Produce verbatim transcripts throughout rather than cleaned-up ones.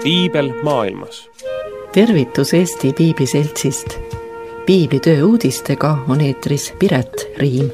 piibel maailmas. Tervitus Eesti Piibliseltsist. Piiblitöö uudistega on eetris Piret Riim.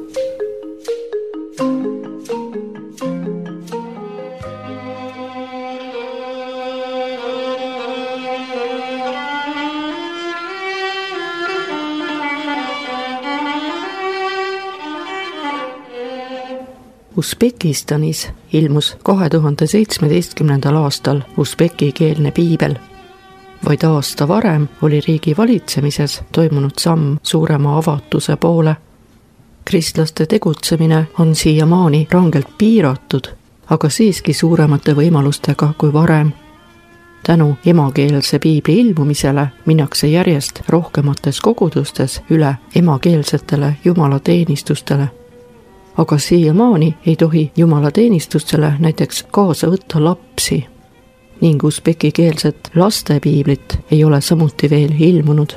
Usbekistanis ilmus kahe tuhande seitsmeteistkümnendal aastal usbekikeelne piibel. Vaid aasta varem oli riigi valitsemises toimunud samm suurema avatuse poole. Kristlaste tegutsemine on siiamaani rangelt piiratud, aga siiski suuremate võimalustega kui varem. Tänu emakeelse piibli ilmumisele minnakse järjest rohkemates kogudustes üle emakeelsetele jumalateenistustele. Aga siiamaani ei tohi jumalateenistustele näiteks kaasa võtta lapsi ning usbekikeelset lastepiiblit ei ole samuti veel ilmunud.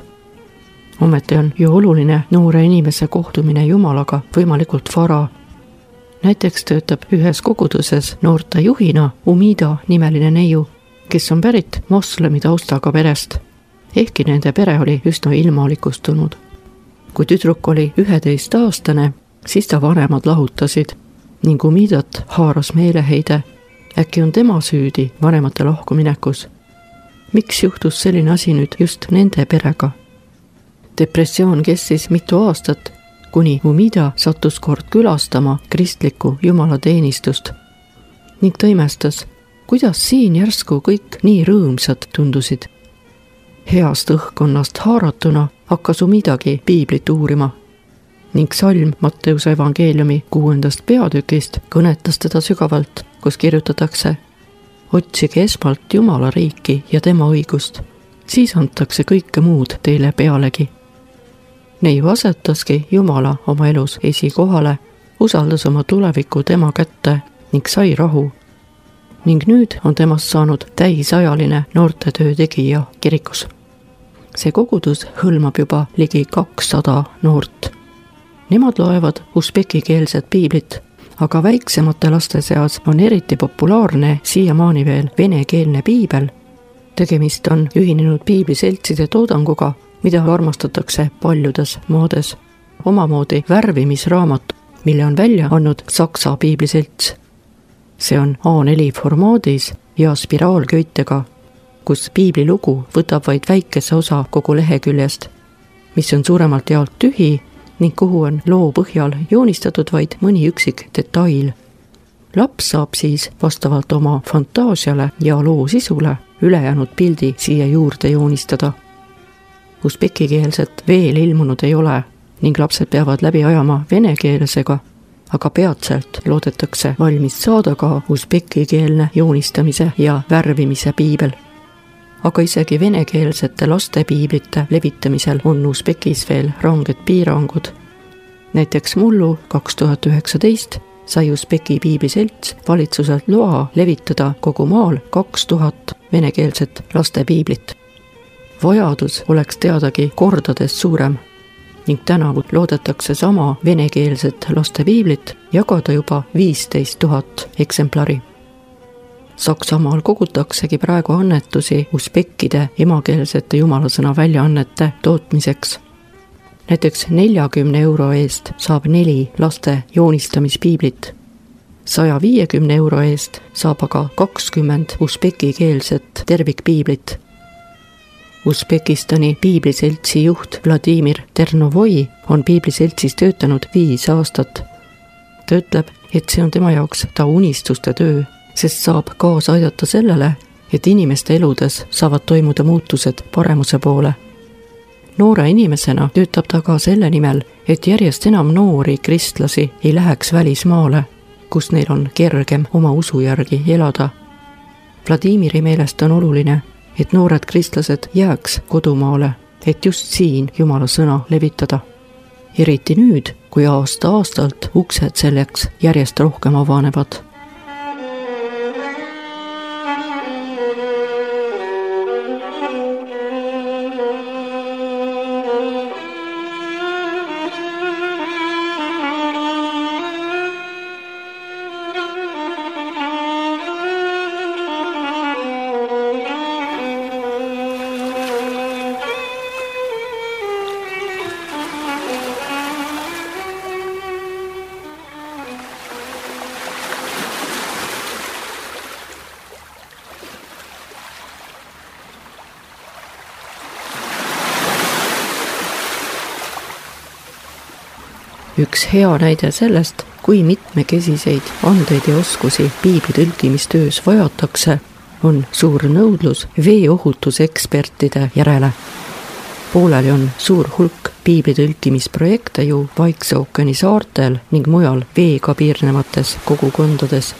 Ometi on ju oluline noore inimese kohtumine Jumalaga võimalikult vara. Näiteks töötab ühes koguduses noorte juhina Umida nimeline neiu, kes on pärit moslemi taustaga perest, ehkki nende pere oli üsna ilmalikustunud. Kui tüdruk oli üheteist aastane, siis ta vanemad lahutasid ning Umidat haaras meeleheide. Äkki on tema süüdi vanemate lahkuminekus? Miks juhtus selline asi nüüd just nende perega? Depressioon kestis mitu aastat, kuni Umida sattus kord külastama kristlikku jumalateenistust ning ta imestas, kuidas siin järsku kõik nii rõõmsad tundusid. Heast õhkkonnast haaratuna hakkas Umidagi piiblit uurima ning salm Matteuse evangeeliumi kuuendast peatükist kõnetas teda sügavalt, kus kirjutatakse: otsige esmalt Jumala riiki ja tema õigust, siis antakse kõike muud teile pealegi. Neiu asetaski Jumala oma elus esikohale, usaldas oma tuleviku tema kätte ning sai rahu. Ning nüüd on temast saanud täisajaline noortetöö tegija kirikus. See kogudus hõlmab juba ligi kakssada noort. Nemad loevad usbekikeelset piiblit, aga väiksemate laste seas on eriti populaarne siiamaani veel venekeelne piibel. Tegemist on ühinenud piibliseltside toodanguga, mida armastatakse paljudes maades. Omamoodi värvimisraamat, mille on välja andnud Saksa piibliselts. See on A neli formaadis ja spiraalköitega, kus piiblilugu võtab vaid väikese osa kogu leheküljest, mis on suuremalt jaolt tühi ning kuhu on loo põhjal joonistatud vaid mõni üksik detail. Laps saab siis vastavalt oma fantaasiale ja loo sisule ülejäänud pildi siia juurde joonistada. Usbekikeelset veel ilmunud ei ole ning lapsed peavad läbi ajama venekeelsega, aga peatselt loodetakse valmis saada ka usbekikeelne joonistamise ja värvimise piibel. Aga isegi venekeelsete lastepiiblite levitamisel on Usbekis veel ranged piirangud. Näiteks mullu kaks tuhat üheksateist sai Usbeki piibliselts valitsuselt loa levitada kogu maal kaks tuhat venekeelset lastepiiblit. Vajadus oleks teadagi kordades suurem ning tänavu loodetakse sama venekeelset lastepiiblit jagada juba viisteist tuhat eksemplari. Saksamaal kogutaksegi praegu annetusi usbekkide emakeelsete jumalasõna väljaannete tootmiseks. Näiteks neljakümne euro eest saab neli laste joonistamispiiblit. saja viiekümne euro eest saab aga kakskümmend usbekikeelset tervikpiiblit. Usbekistani piibliseltsi juht Vladimir Ternovoi on piibliseltsis töötanud viis aastat. Ta ütleb, et see on tema jaoks ta unistuste töö, sest saab kaasa aidata sellele, et inimeste eludes saavad toimuda muutused paremuse poole. Noore inimesena töötab ta ka selle nimel, et järjest enam noori kristlasi ei läheks välismaale, kus neil on kergem oma usu järgi elada. Vladimiri meelest on oluline, et noored kristlased jääks kodumaale, et just siin Jumala sõna levitada. Eriti nüüd, kui aasta-aastalt uksed selleks järjest rohkem avanevad. üks hea näide sellest, kui mitmekesiseid andeid ja oskusi piibli tõlkimistöös vajatakse, on suur nõudlus veeohutusekspertide järele. Pooleli on suur hulk piibli tõlkimisprojekte ju Vaikse ookeani saartel ning mujal veega piirnevates kogukondades.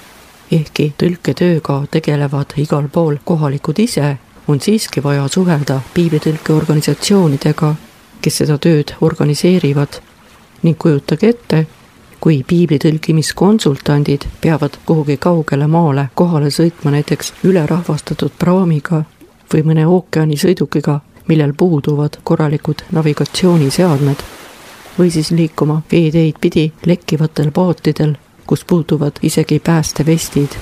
Ehkki tõlketööga tegelevad igal pool kohalikud ise, on siiski vaja suhelda piiblitõlkeorganisatsioonidega, kes seda tööd organiseerivad, ning kujutage ette, kui piiblitõlkimiskonsultandid peavad kuhugi kaugele maale kohale sõitma näiteks ülerahvastatud praamiga või mõne ookeanisõidukiga, millel puuduvad korralikud navigatsiooniseadmed, või siis liikuma veeteid pidi lekkivatel paatidel, kus puuduvad isegi päästevestid.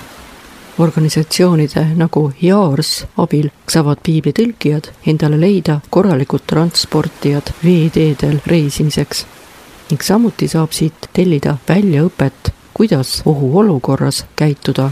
Organisatsioonide nagu Jaars abil saavad piiblitõlkijad endale leida korralikud transportijad veeteedel reisimiseks ning samuti saab siit tellida väljaõpet, kuidas ohuolukorras käituda.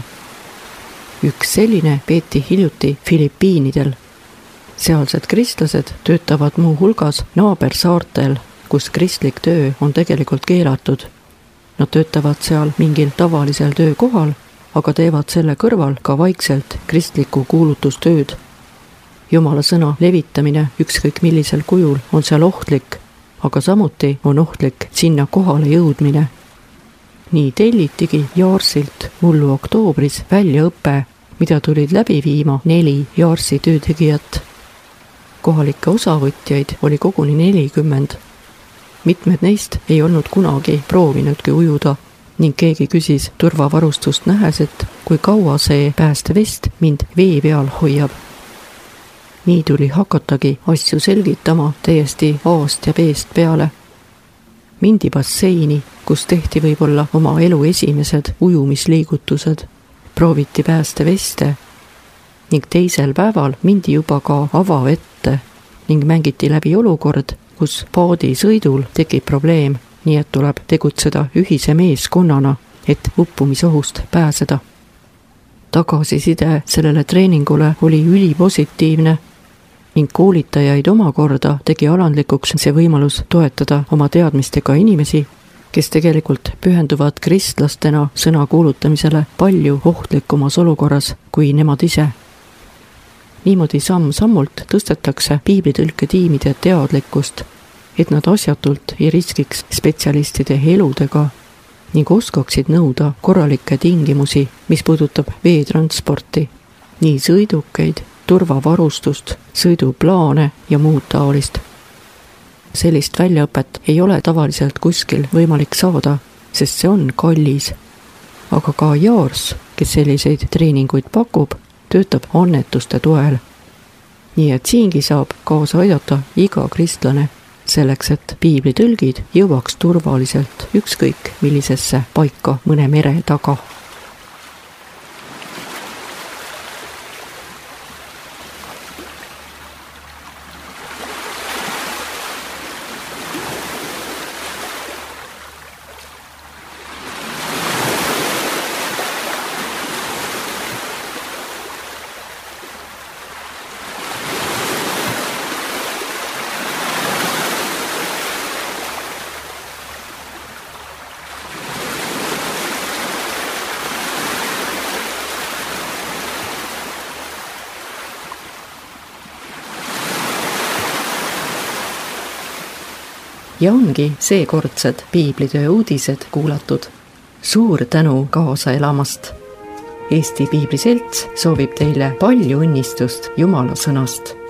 Üks selline peeti hiljuti Filipiinidel. Sealsed kristlased töötavad muu hulgas naabersaartel, kus kristlik töö on tegelikult keelatud. Nad töötavad seal mingil tavalisel töökohal, aga teevad selle kõrval ka vaikselt kristliku kuulutustööd. Jumala sõna levitamine ükskõik millisel kujul on seal ohtlik, aga samuti on ohtlik sinna kohale jõudmine. Nii tellitigi Jaarsilt mullu oktoobris väljaõpe, mida tulid läbi viima neli Jaarsi töötegijat. Kohalikke osavõtjaid oli koguni nelikümmend. Mitmed neist ei olnud kunagi proovinudki ujuda ning keegi küsis turvavarustust nähes, et kui kaua see päästevest mind vee peal hoiab. Nii tuli hakatagi asju selgitama täiesti A-st ja B-st peale. Mindi basseini, kus tehti võib-olla oma elu esimesed ujumisliigutused, prooviti päästeveste ning teisel päeval mindi juba ka avavette ning mängiti läbi olukord, kus paadi sõidul tekib probleem, nii et tuleb tegutseda ühise meeskonnana, et uppumisohust pääseda. Tagasiside sellele treeningule oli ülipositiivne ning koolitajaid omakorda tegi alandlikuks see võimalus toetada oma teadmistega inimesi, kes tegelikult pühenduvad kristlastena sõna kuulutamisele palju ohtlikumas olukorras kui nemad ise. Niimoodi samm-sammult tõstetakse piiblitõlketiimide teadlikkust, et nad asjatult ei riskiks spetsialistide eludega ning oskaksid nõuda korralikke tingimusi, mis puudutab veetransporti, nii sõidukeid, turvavarustust, sõiduplaane ja muud taolist. Sellist väljaõpet ei ole tavaliselt kuskil võimalik saada, sest see on kallis. Aga ka Jaars, kes selliseid treeninguid pakub, töötab annetuste toel. Nii et siingi saab kaasa aidata iga kristlane, selleks et piiblitõlgid jõuaks turvaliselt ükskõik millisesse paika mõne mere taga. Ja ongi seekordsed piiblitöö uudised kuulatud. Suur tänu kaasa elamast. Eesti Piibliselts soovib teile palju õnnistust Jumala sõnast.